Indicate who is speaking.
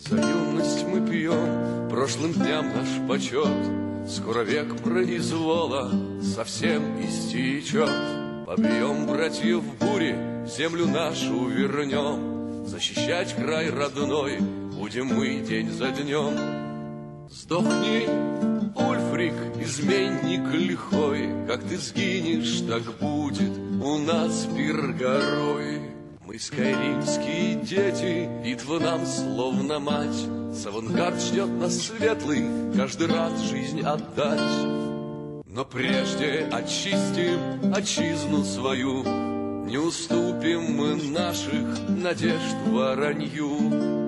Speaker 1: За юность мы пьем, прошлым дням наш почет. Скоро век произвола совсем истечет. Побьем братьев в буре, землю нашу вернем. Защищать край родной будем мы день за днем. Сдохни, Ульфрик, изменник лихой, как ты сгинешь, так будет у нас пир горой. Мы скайримские дети, битва нам словно мать. Савангард ждет нас светлый, каждый раз жизнь отдать. Но прежде очистим отчизну свою, не уступим мы наших надежд воронью.